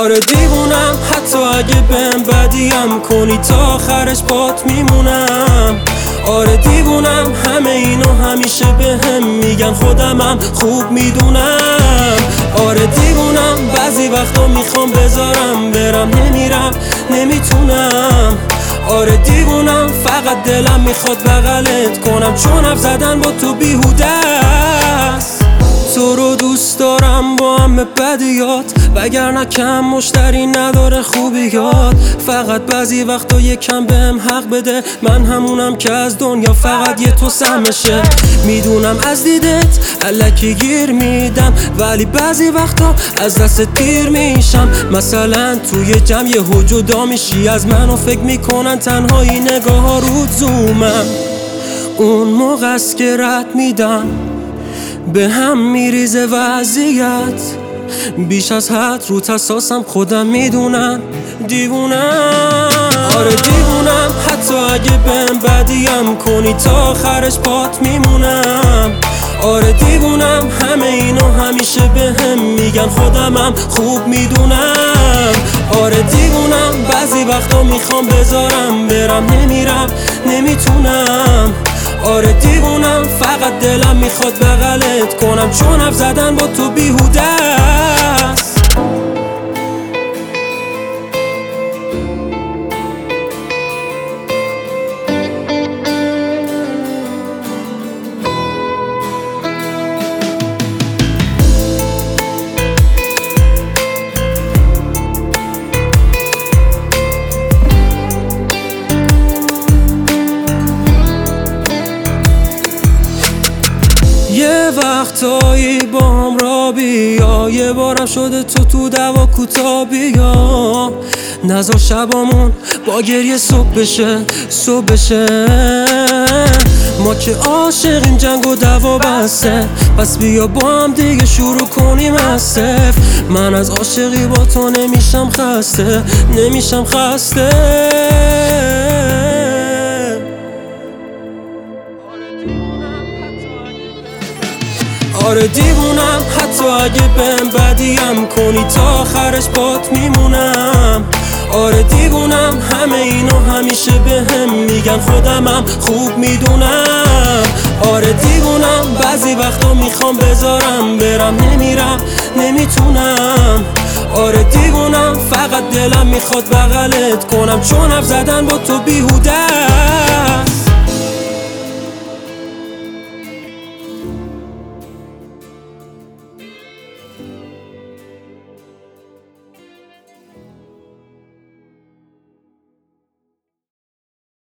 آره دیوونم، حتی اگه بهم بدیم کنی تا آخرش بات میمونم. آره دیوونم، همه اینو همیشه بهم میگن خودمم خوب میدونم. آره دیوونم، بعضی وقتا میخوام بذارم برم نمیرم نمیتونم. آره دیوونم، فقط دلم میخواد بغلت کنم چون حرف زدن با تو بیهوده است. تو رو دوست دارم با همه بدیات، وگرنه کم مشتری نداره خوبیات. فقط بعضی وقتا یکم بهم حق بده، من همونم که از دنیا فقط یه تو سمشه. میدونم از دیدت الکی گیر میدم، ولی بعضی وقتا از دستت پیر میشم. مثلا توی جمع یهو جدا میشی از من و فکر میکنن تنهایی نگاه ها رود زومم. اون موقع است که رد میدم، به هم میریزه وضعیت بیش از حد، رو تساسم خودم میدونم دیوونم. آره دیوونم، حتی اگه بهم بدیم کنی تا آخرش پات میمونم. آره دیوونم، همه اینو همیشه بهم میگن خودمم خوب میدونم. آره دیوونم، بعضی وقتا میخوام بذارم برم نمیرم نمیتونم. آره دیوونم، فقط دلم میخواد بغلت کنم چون حرف زدن با تو بیهوده است. یه وقتایی با هم را بیا، یه بارم شده تو دوا کوتا بیا. نذار شبامون با گریه صبح بشه. ما که عاشقیم جنگ و دوا بسته، پس بیا با هم دیگه شروع کنیم از صفر. من از عاشقی با تو نمیشم خسته. آره دیوونم، حتی اگه بهم بدیم کنی تا آخرش بات میمونم. آره دیوونم، همه اینو همیشه بهم میگن خودمم خوب میدونم. آره دیوونم، بعضی وقتا میخوام بذارم برم نمیرم نمیتونم. آره دیوونم، فقط دلم میخواد بغلت کنم چون حرف زدن با تو بیهوده.